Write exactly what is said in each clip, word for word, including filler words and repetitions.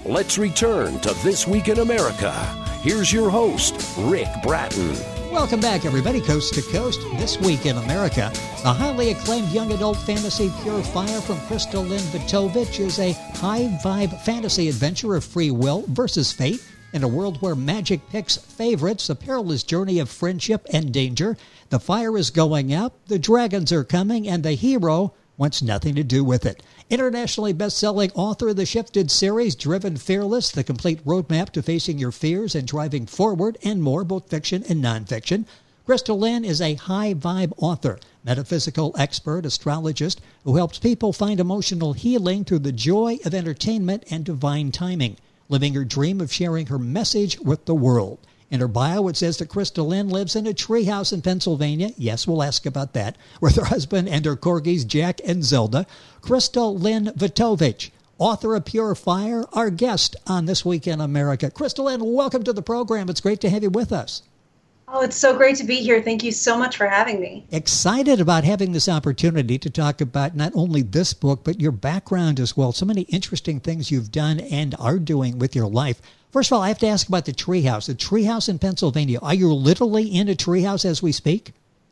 Let's return to This Week in America. Here's your host, Rick Bratton. Welcome back, everybody, coast to coast. This Week in America, the highly acclaimed young adult fantasy Pure Fire from Crystal Lynn Vitovich is a high-vibe fantasy adventure of free will versus fate in a world where magic picks favorites, a perilous journey of friendship and danger. The fire is going up, the dragons are coming, and the hero wants nothing to do with it. Internationally best-selling author of the Shifted series, Driven Fearless, the complete roadmap to facing your fears and driving forward, and more, both fiction and nonfiction. Crystal Lynn is a high-vibe author, metaphysical expert, astrologist, who helps people find emotional healing through the joy of entertainment and divine timing, living her dream of sharing her message with the world. In her bio, it says that Crystal Lynn lives in a treehouse in Pennsylvania. Yes, we'll ask about that. With her husband and her corgis, Jack and Zelda. Crystal Lynn Vitovich, author of Pure Fire, our guest on This Week in America. Crystal Lynn, welcome to the program. It's great to have you with us. Oh, it's so great to be here. Thank you so much for having me. Excited about having this opportunity to talk about not only this book, but your background as well. So many interesting things you've done and are doing with your life. First of all, I have to ask about the treehouse. The treehouse in Pennsylvania. Are you literally in a treehouse as we speak?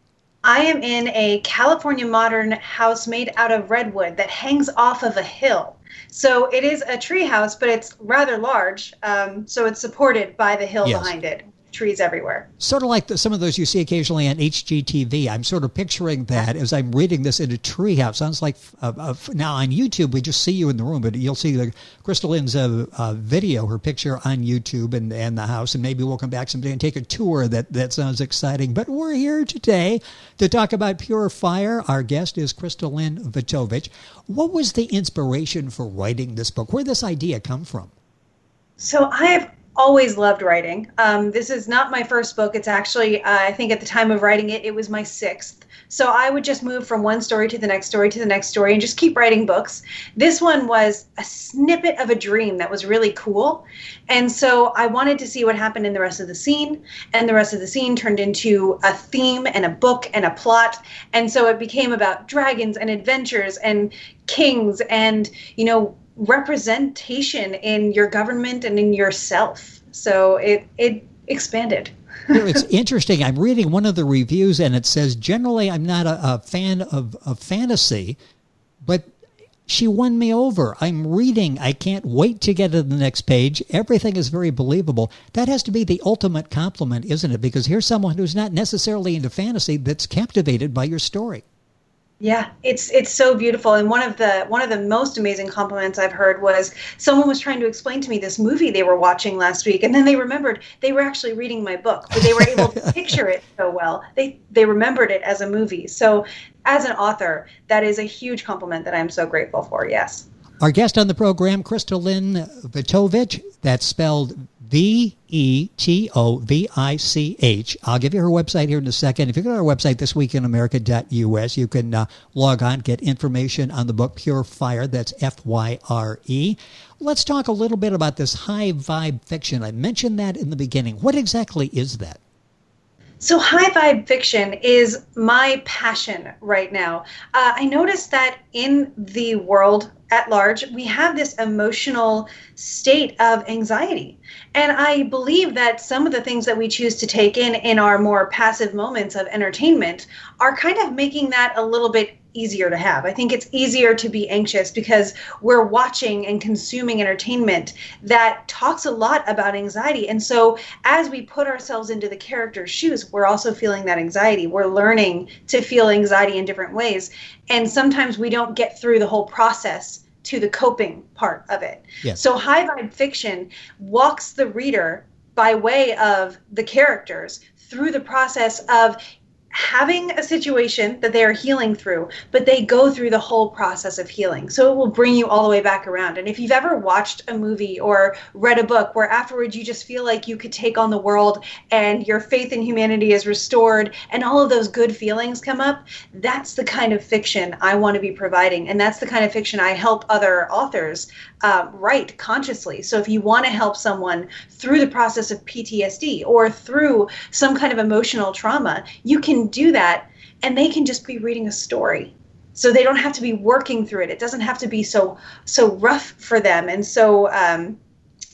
I am in a California modern house made out of redwood that hangs off of a hill. So it is a treehouse, but it's rather large. Um, so it's supported by the hill Yes. behind it. Trees everywhere. Sort of like the, some of those you see occasionally on H G T V. I'm sort of picturing that as I'm reading this in a treehouse. Sounds like, uh, uh, now on YouTube, we just see you in the room, but you'll see the Crystal Lynn's uh, uh, video, her picture on YouTube and, and the house, and maybe we'll come back someday and take a tour. That, that sounds exciting. But we're here today to talk about Pure Fire. Our guest is Crystal Lynn Vitovich. What was the inspiration for writing this book? Where did this idea come from? So I have always loved writing. Um, this is not my first book. It's actually, uh, I think at the time of writing it, it was my sixth. So I would just move from one story to the next story to the next story and just keep writing books. This one was a snippet of a dream that was really cool. And so I wanted to see what happened in the rest of the scene. And the rest of the scene turned into a theme and a book and a plot. And so it became about dragons and adventures and kings and, you know, representation in your government and in yourself. So it it expanded. You know, it's interesting. I'm reading one of the reviews, and it says, generally, I'm not a, a fan of, of fantasy, but she won me over. I'm reading. I can't wait to get to the next page. Everything is very believable. That has to be the ultimate compliment, isn't it? Because here's someone who's not necessarily into fantasy that's captivated by your story. Yeah, it's it's so beautiful. And one of the one of the most amazing compliments I've heard was someone was trying to explain to me this movie they were watching last week, and then they remembered they were actually reading my book, but they were able to picture it so well. They they remembered it as a movie. So as an author, that is a huge compliment that I'm so grateful for. Yes. Our guest on the program, Crystal Lynn Vitovich, that's spelled V E T O V I C H. I'll give you her website here in a second. If you go to our website, this week in america dot U S, you can uh, log on, get information on the book Pure Fire. That's F Y R E. Let's talk a little bit about this high vibe fiction. I mentioned that in the beginning. What exactly is that? So high vibe fiction is my passion right now. Uh, I noticed that in the world at large, we have this emotional state of anxiety. And I believe that some of the things that we choose to take in in our more passive moments of entertainment are kind of making that a little bit easier to have. I think it's easier to be anxious because we're watching and consuming entertainment that talks a lot about anxiety. And so as we put ourselves into the character's shoes, we're also feeling that anxiety. We're learning to feel anxiety in different ways. And sometimes we don't get through the whole process to the coping part of it. Yes. So high vibe fiction walks the reader by way of the characters through the process of having a situation that they are healing through, but they go through the whole process of healing. So it will bring you all the way back around. And if you've ever watched a movie or read a book where afterwards you just feel like you could take on the world and your faith in humanity is restored and all of those good feelings come up, that's the kind of fiction I want to be providing. And that's the kind of fiction I help other authors uh, write consciously. So if you want to help someone through the process of P T S D or through some kind of emotional trauma, you can do that, and they can just be reading a story. So they don't have to be working through it. It doesn't have to be so so rough for them and so um,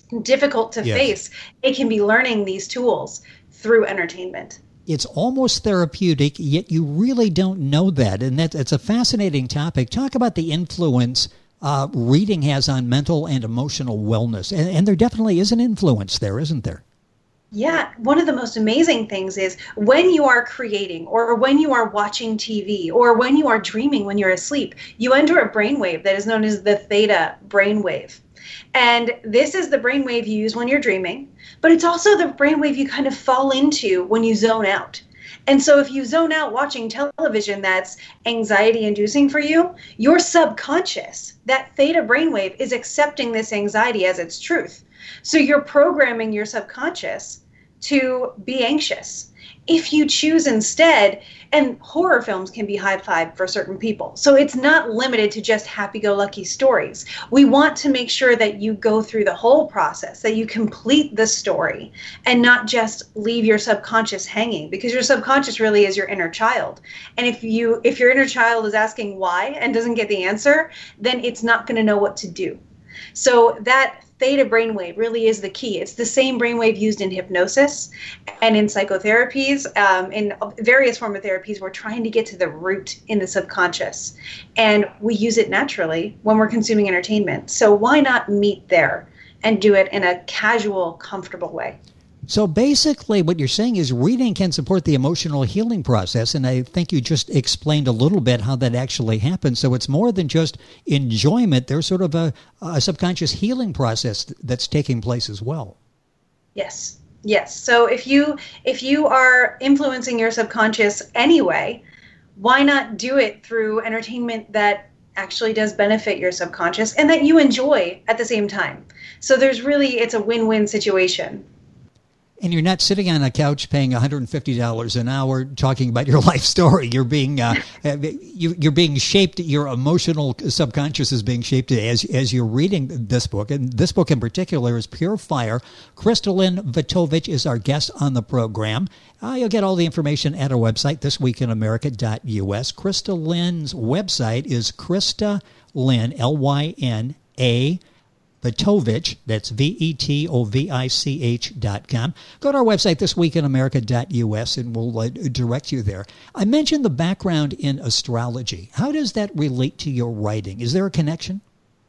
difficult to Yes. face, it can be learning these tools through entertainment. It's almost therapeutic, yet you really don't know that. And that, it's a fascinating topic. Talk about the influence uh, reading has on mental and emotional wellness. And, and there definitely is an influence there, isn't there? Yeah, one of the most amazing things is when you are creating or when you are watching T V or when you are dreaming when you're asleep, you enter a brainwave that is known as the theta brainwave. And this is the brainwave you use when you're dreaming, but it's also the brainwave you kind of fall into when you zone out. And so if you zone out watching television that's anxiety inducing for you, your subconscious, that theta brainwave, is accepting this anxiety as its truth. So you're programming your subconscious to be anxious. If you choose instead, and horror films can be high five for certain people. So it's not limited to just happy-go-lucky stories. We want to make sure that you go through the whole process, that you complete the story and not just leave your subconscious hanging, because your subconscious really is your inner child. And if you if your inner child is asking why and doesn't get the answer, then it's not going to know what to do. So that theta brainwave really is the key. It's the same brainwave used in hypnosis and in psychotherapies, um, in various forms of therapies. We're trying to get to the root in the subconscious, and we use it naturally when we're consuming entertainment. So why not meet there and do it in a casual, comfortable way? So basically what you're saying is reading can support the emotional healing process, and I think you just explained a little bit how that actually happens. So it's more than just enjoyment. There's sort of a, a subconscious healing process that's taking place as well. Yes, yes. So if you if you are influencing your subconscious anyway, why not do it through entertainment that actually does benefit your subconscious and that you enjoy at the same time? So there's really, it's a win-win situation. And you're not sitting on a couch paying one hundred fifty dollars an hour talking about your life story. You're being uh, you, you're being shaped. Your emotional subconscious is being shaped as as you're reading this book. And this book in particular is Pure Fire. Kristalyn Vitovich is our guest on the program. Uh, you'll get all the information at our website, this week in america dot u s. Kristalyn's website is Krista Lyn, L Y N A, Vitovich, that's V E T O V I C H dot com. Go to our website, this week in america dot u s, and we'll uh, direct you there. I mentioned the background in astrology. How does that relate to your writing? Is there a connection?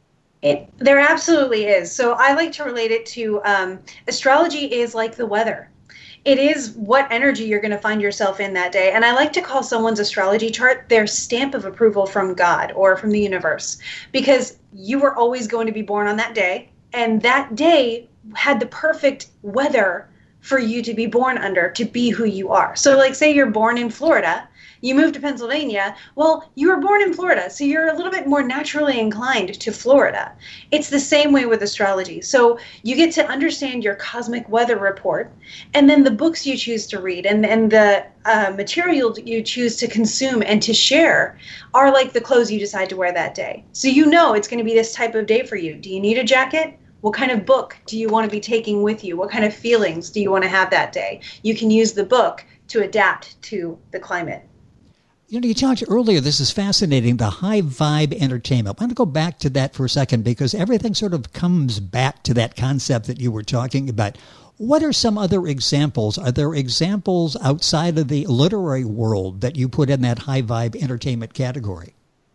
It, there absolutely is. So I like to relate it to um, astrology is like the weather. It is what energy you're going to find yourself in that day. And I like to call someone's astrology chart their stamp of approval from God or from the universe, because you were always going to be born on that day. And that day had the perfect weather for you to be born under, to be who you are. So like, say you're born in Florida, you moved to Pennsylvania. Well, you were born in Florida, so you're a little bit more naturally inclined to Florida. It's the same way with astrology. So you get to understand your cosmic weather report, and then the books you choose to read and, and the uh, material you choose to consume and to share are like the clothes you decide to wear that day. So you know it's going to be this type of day for you. Do you need a jacket? What kind of book do you want to be taking with you? What kind of feelings do you want to have that day? You can use the book to adapt to the climate. You know, you talked earlier, this is fascinating, the high vibe entertainment. I want to go back to that for a second, because everything sort of comes back to that concept that you were talking about. What are some other examples? Are there examples outside of the literary world that you put in that high vibe entertainment category?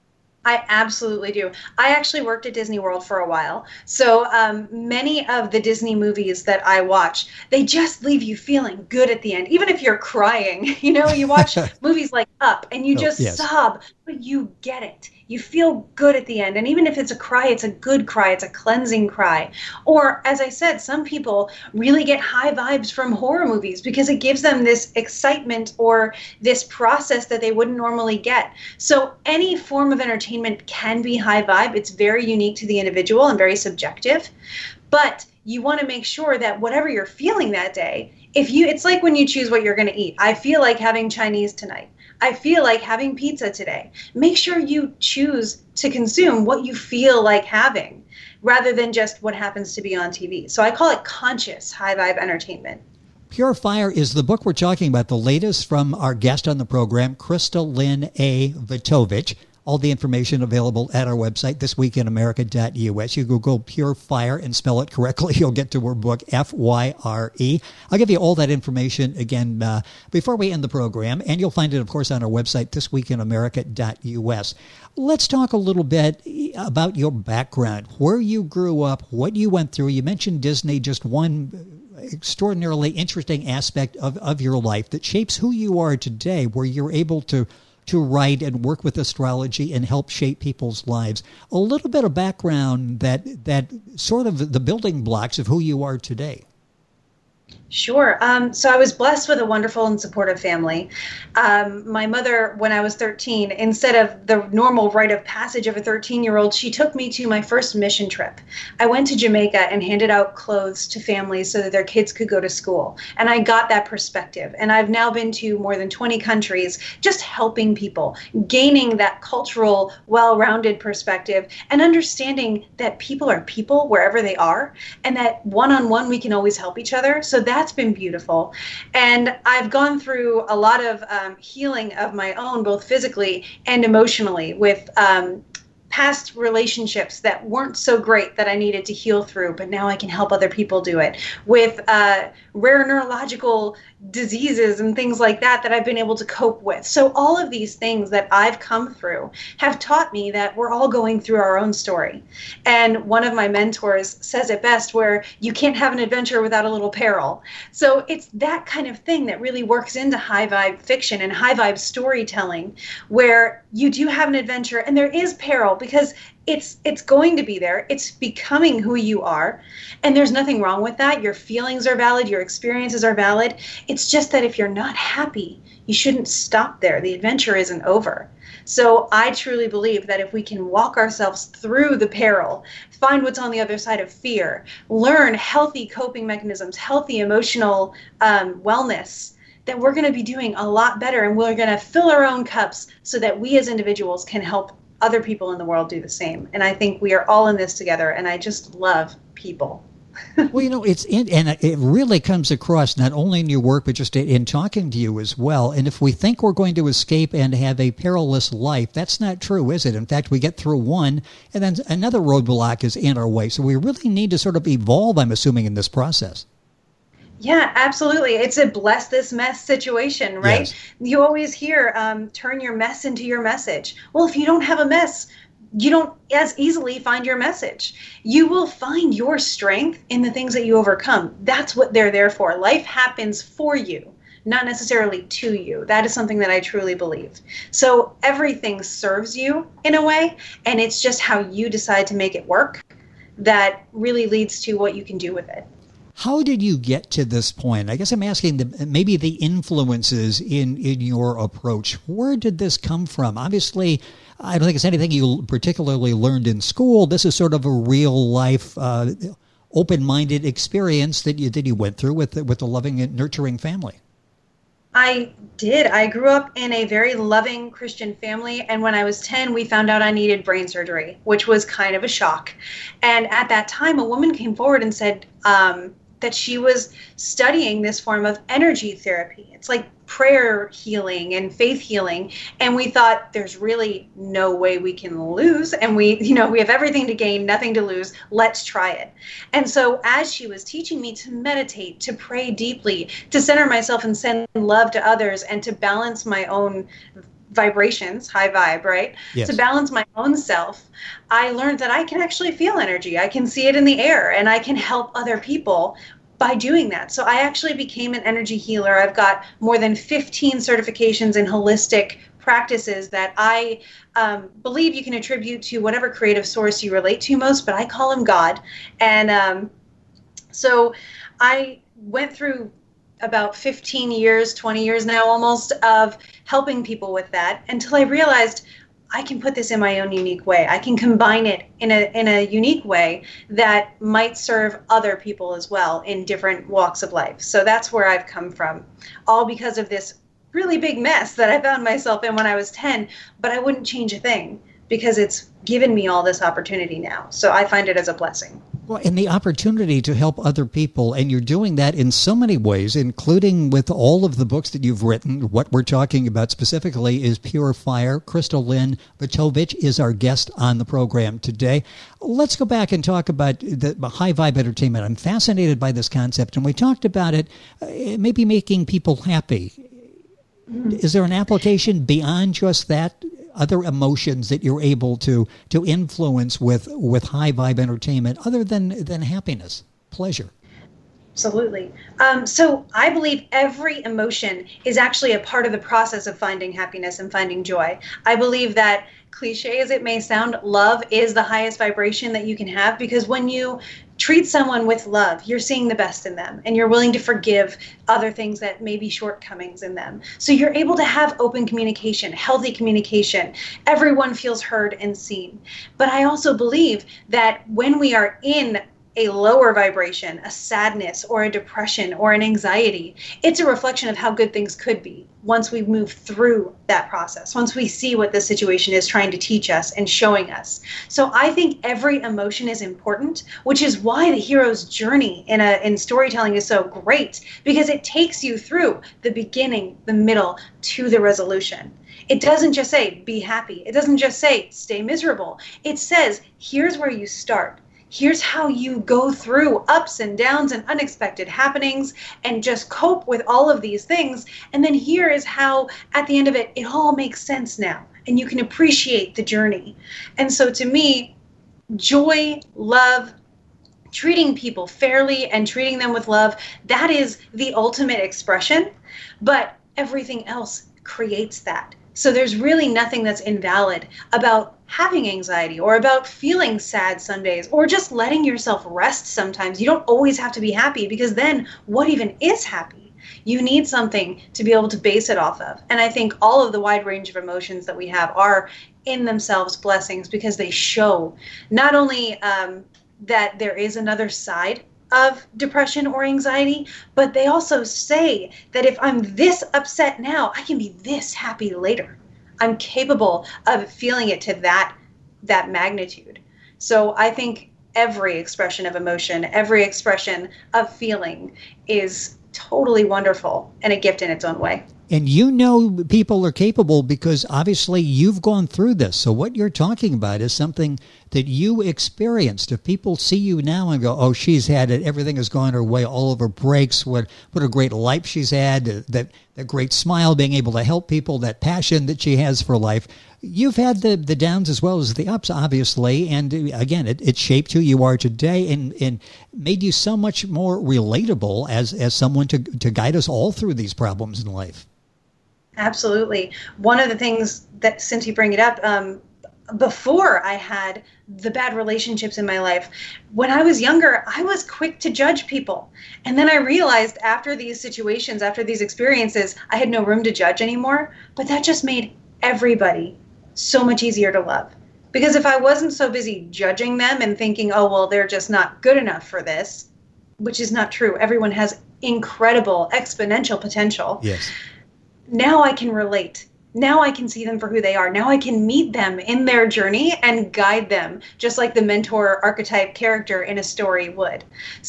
I absolutely do. I actually worked at Disney World for a while. So um, many of the Disney movies that I watch, they just leave you feeling good at the end. Even if you're crying, you know, you watch movies like Up and you just oh, yes. sob, but you get it. You feel good at the end. And even if it's a cry, it's a good cry. It's a cleansing cry. Or, as I said, some people really get high vibes from horror movies because it gives them this excitement or this process that they wouldn't normally get. So any form of entertainment can be high vibe. It's very unique to the individual and very subjective. But you want to make sure that whatever you're feeling that day, if you, it's like when you choose what you're going to eat. I feel like having Chinese tonight. I feel like having pizza today. Make sure you choose to consume what you feel like having rather than just what happens to be on T V. So I call it conscious high vibe entertainment. Pure Fire is the book we're talking about, the latest from our guest on the program, Kristalyn A. Vitovich. All the information available at our website, this week in america dot u s. You Google Pure Fire and spell it correctly. You'll get to her book, F Y R E. I'll give you all that information again uh, before we end the program, and you'll find it, of course, on our website, this week in america dot u s. Let's talk a little bit about your background, where you grew up, what you went through. You mentioned Disney, just one extraordinarily interesting aspect of, of your life that shapes who you are today, where you're able to to write and work with astrology and help shape people's lives. A little bit of background that that sort of the building blocks of who you are today. Sure. Um, so I was blessed with a wonderful and supportive family. Um, my mother, when I was thirteen, instead of the normal rite of passage of a thirteen-year-old, she took me to my first mission trip. I went to Jamaica and handed out clothes to families so that their kids could go to school. And I got that perspective. And I've now been to more than twenty countries, just helping people, gaining that cultural, well-rounded perspective, and understanding that people are people wherever they are, and that one-on-one we can always help each other. So that's been beautiful. And I've gone through a lot of um, healing of my own, both physically and emotionally, with um, past relationships that weren't so great that I needed to heal through, but now I can help other people do it, with uh, rare neurological diseases and things like that that I've been able to cope with. So all of these things that I've come through have taught me that we're all going through our own story. And one of my mentors says it best, where you can't have an adventure without a little peril. So it's that kind of thing that really works into high vibe fiction and high vibe storytelling, where you do have an adventure and there is peril, because It's it's going to be there. It's becoming who you are. And there's nothing wrong with that. Your feelings are valid. Your experiences are valid. It's just that if you're not happy, you shouldn't stop there. The adventure isn't over. So I truly believe that if we can walk ourselves through the peril, find what's on the other side of fear, learn healthy coping mechanisms, healthy emotional um, wellness, that we're going to be doing a lot better, and we're going to fill our own cups so that we as individuals can help other people in the world do the same. And I think we are all in this together, and I just love people. Well, you know, it's in, and it really comes across not only in your work, but just in talking to you as well. And if we think we're going to escape and have a perilous life, that's not true, is it? In fact, we get through one, and then another roadblock is in our way. So we really need to sort of evolve, I'm assuming, in this process. Yeah, absolutely. It's a bless this mess situation, right? Yes. You always hear, um, turn your mess into your message. Well, if you don't have a mess, you don't as easily find your message. You will find your strength in the things that you overcome. That's what they're there for. Life happens for you, not necessarily to you. That is something that I truly believe. So everything serves you in a way, and it's just how you decide to make it work that really leads to what you can do with it. How did you get to this point? I guess I'm asking the, maybe the influences in, in your approach. Where did this come from? Obviously, I don't think it's anything you particularly learned in school. This is sort of a real life, uh, open-minded experience that you that you went through with with a loving and nurturing family. I did. I grew up in a very loving Christian family, and when I was ten, we found out I needed brain surgery, which was kind of a shock. And at that time, a woman came forward and said um, that she was studying this form of energy therapy. It's like prayer healing and faith healing. And we thought, there's really no way we can lose. And we, you know, we have everything to gain, nothing to lose. Let's try it. And so as she was teaching me to meditate, to pray deeply, to center myself and send love to others, and to balance my own vibrations, high vibe, right? Yes. To balance my own self, I learned that I can actually feel energy. I can see it in the air, and I can help other people by doing that. So I actually became an energy healer. I've got more than fifteen certifications in holistic practices that I um, believe you can attribute to whatever creative source you relate to most, but I call him God. And um, so I went through about fifteen years, twenty years now almost, of helping people with that, until I realized I can put this in my own unique way. I can combine it in a in a unique way that might serve other people as well in different walks of life. So that's where I've come from, all because of this really big mess that I found myself in when I was ten, but I wouldn't change a thing because it's given me all this opportunity now. So I find it as a blessing. Well, and the opportunity to help other people, and you're doing that in so many ways, including with all of the books that you've written. What we're talking about specifically is Pure Fire. Crystal Lynn Vitovich is our guest on the program today. Let's go back and talk about the high vibe entertainment. I'm fascinated by this concept, and we talked about it, uh, maybe making people happy. Mm-hmm. Is there an application beyond just that? Other emotions that you're able to to influence with with high vibe entertainment other than than happiness, pleasure? Absolutely. Um, so I believe every emotion is actually a part of the process of finding happiness and finding joy. I believe that, cliche as it may sound, love is the highest vibration that you can have, because when you treat someone with love, you're seeing the best in them, and you're willing to forgive other things that may be shortcomings in them. So you're able to have open communication, healthy communication. Everyone feels heard and seen. But I also believe that when we are in a lower vibration, a sadness or a depression or an anxiety, it's a reflection of how good things could be once we move through that process, once we see what the situation is trying to teach us and showing us. So I think every emotion is important, which is why the hero's journey in a in storytelling is so great, because it takes you through the beginning, the middle, to the resolution. It doesn't just say, be happy. It doesn't just say, stay miserable. It says, here's where you start. Here's how you go through ups and downs and unexpected happenings and just cope with all of these things. And then here is how, at the end of it, it all makes sense now. And you can appreciate the journey. And so to me, joy, love, treating people fairly and treating them with love, that is the ultimate expression. But everything else creates that. So there's really nothing that's invalid about having anxiety or about feeling sad some days or just letting yourself rest sometimes. You don't always have to be happy, because then what even is happy? You need something to be able to base it off of. And I think all of the wide range of emotions that we have are in themselves blessings, because they show not only um, that there is another side of depression or anxiety, but they also say that if I'm this upset now, I can be this happy later. I'm capable of feeling it to that that magnitude. So I think every expression of emotion, every expression of feeling is totally wonderful and a gift in its own way. And you know people are capable because obviously you've gone through this. So what you're talking about is something that you experienced. If people see you now and go, oh, she's had it, everything has gone her way, all of her breaks, what what a great life she's had, that, that great smile, being able to help people, that passion that she has for life. You've had the, the downs as well as the ups, obviously. And again, it, it shaped who you are today and, and made you so much more relatable as, as someone to, to guide us all through these problems in life. Absolutely. One of the things that, since you bring it up, um, before I had the bad relationships in my life, when I was younger, I was quick to judge people. And then I realized after these situations, after these experiences, I had no room to judge anymore. But that just made everybody so much easier to love. Because if I wasn't so busy judging them and thinking, oh, well, they're just not good enough for this, which is not true. Everyone has incredible exponential potential. Yes. Now I can relate. Now I can see them for who they are. Now I can meet them in their journey and guide them, just like the mentor archetype character in a story would.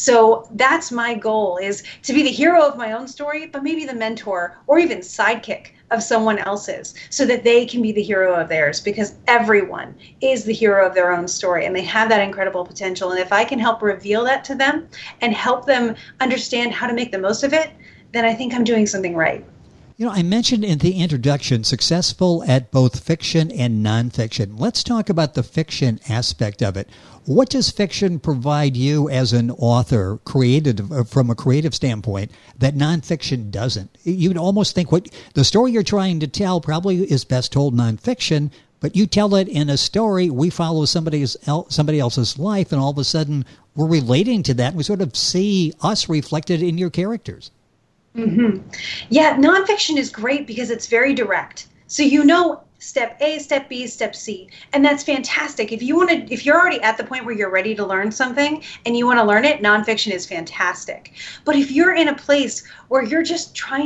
So that's my goal, is to be the hero of my own story, but maybe the mentor or even sidekick of someone else's, so that they can be the hero of theirs, because everyone is the hero of their own story and they have that incredible potential. And if I can help reveal that to them and help them understand how to make the most of it, then I think I'm doing something right. You know, I mentioned in the introduction, successful at both fiction and nonfiction. Let's talk about the fiction aspect of it. What does fiction provide you as an author, created from a creative standpoint, that nonfiction doesn't? You'd almost think what the story you're trying to tell probably is best told nonfiction, but you tell it in a story. We follow somebody's somebody else's life, and all of a sudden we're relating to that. We sort of see us reflected in your characters. Mm-hmm. Yeah, nonfiction is great because it's very direct. So you know step A, step B, step C, and that's fantastic. If you want to, if you're already at the point where you're ready to learn something and you want to learn it, nonfiction is fantastic. But if you're in a place where you're just trying to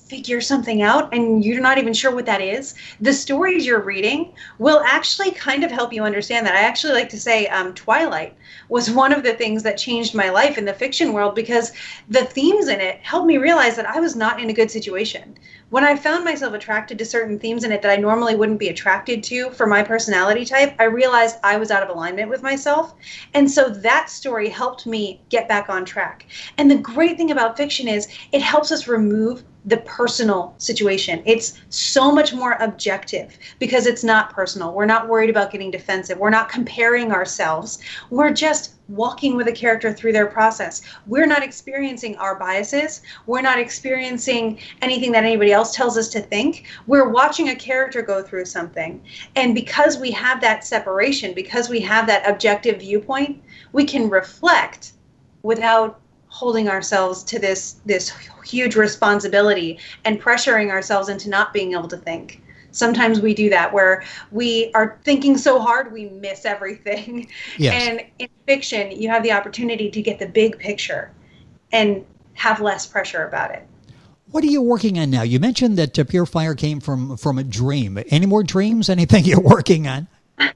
figure something out and you're not even sure what that is, the stories you're reading will actually kind of help you understand that. I actually like to say um, Twilight was one of the things that changed my life in the fiction world, because the themes in it helped me realize that I was not in a good situation. When I found myself attracted to certain themes in it that I normally wouldn't be attracted to for my personality type, I realized I was out of alignment with myself. And so that story helped me get back on track. And the great thing about fiction is it helps us remove the personal situation. It's so much more objective because it's not personal. We're not worried about getting defensive. We're not comparing ourselves. We're just walking with a character through their process. We're not experiencing our biases. We're not experiencing anything that anybody else tells us to think. We're watching a character go through something. And because we have that separation, because we have that objective viewpoint, we can reflect without holding ourselves to this this huge responsibility and pressuring ourselves into not being able to think. Sometimes we do that where we are thinking so hard we miss everything. Yes. And in fiction, you have the opportunity to get the big picture and have less pressure about it. What are you working on now? You mentioned that uh, Pure Fire came from, from a dream. Any more dreams? Anything you're working on?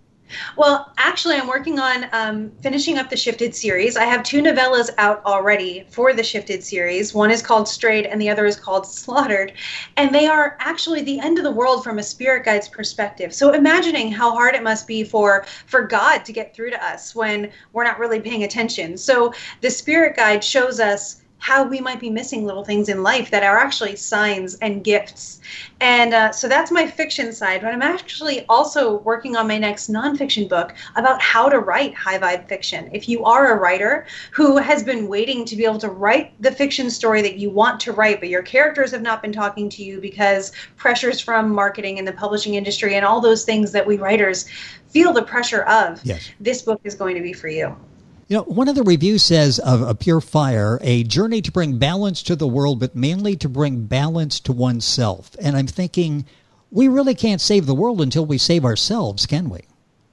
Well, actually, I'm working on um, finishing up the Shifted series. I have two novellas out already for the Shifted series. One is called Strayed and the other is called Slaughtered. And they are actually the end of the world from a spirit guide's perspective. So imagining how hard it must be for, for God to get through to us when we're not really paying attention. So the spirit guide shows us how we might be missing little things in life that are actually signs and gifts. And uh, so that's my fiction side, but I'm actually also working on my next nonfiction book about how to write high vibe fiction. If you are a writer who has been waiting to be able to write the fiction story that you want to write, but your characters have not been talking to you because pressures from marketing and the publishing industry and all those things that we writers feel the pressure of, yes, this book is going to be for you. You know, one of the reviews says of a Pure Fire, a journey to bring balance to the world, but mainly to bring balance to oneself. And I'm thinking, we really can't save the world until we save ourselves, can we?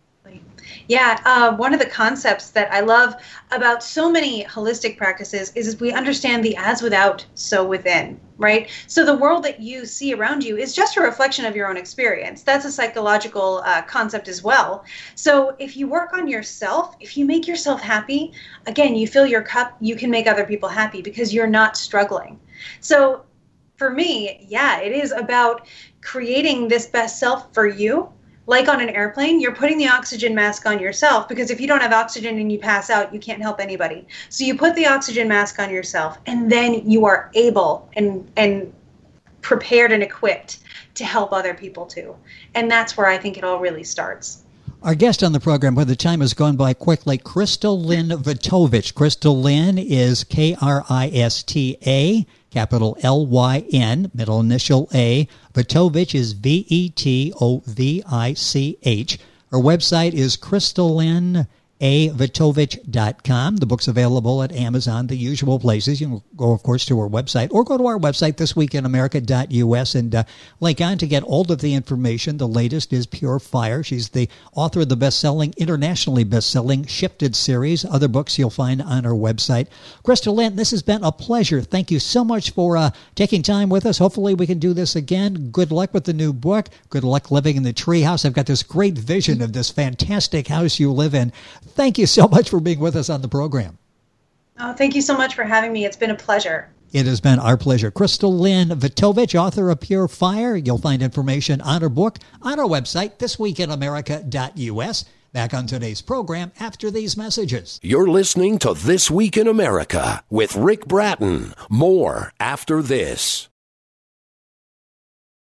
Yeah, uh, one of the concepts that I love about so many holistic practices is we understand the as without, so within, right? So the world that you see around you is just a reflection of your own experience. That's a psychological uh, concept as well. So if you work on yourself, if you make yourself happy, again, you fill your cup, you can make other people happy because you're not struggling. So for me, yeah, it is about creating this best self for you. Like on an airplane, you're putting the oxygen mask on yourself because if you don't have oxygen and you pass out, you can't help anybody. So you put the oxygen mask on yourself, and then you are able and and prepared and equipped to help other people too. And that's where I think it all really starts. Our guest on the program, where the time has gone by quickly, Crystal Lynn Vitovich. Crystal Lynn is K R I S T A, capital L Y N, middle initial A. Vitovich is V E T O V I C H. Her website is crystal lynn a vitovich dot com. The book's available at Amazon, the usual places. You can go, of course, to her website or go to our website, this week in america dot U S, and uh, link on to get all of the information. The latest is Pure Fire. She's the author of the best-selling, internationally best-selling Shifted series. Other books you'll find on her website. Crystal Lynn, this has been a pleasure. Thank you so much for uh, taking time with us. Hopefully we can do this again. Good luck with the new book. Good luck living in the treehouse. I've got this great vision of this fantastic house you live in. Thank you so much for being with us on the program. Oh, thank you so much for having me. It's been a pleasure. It has been our pleasure. Crystal Lynn Vitovich, author of Pure Fire. You'll find information on her book on our website, this week in america dot U S. Back on today's program after these messages. You're listening to This Week in America with Rick Bratton. More after this.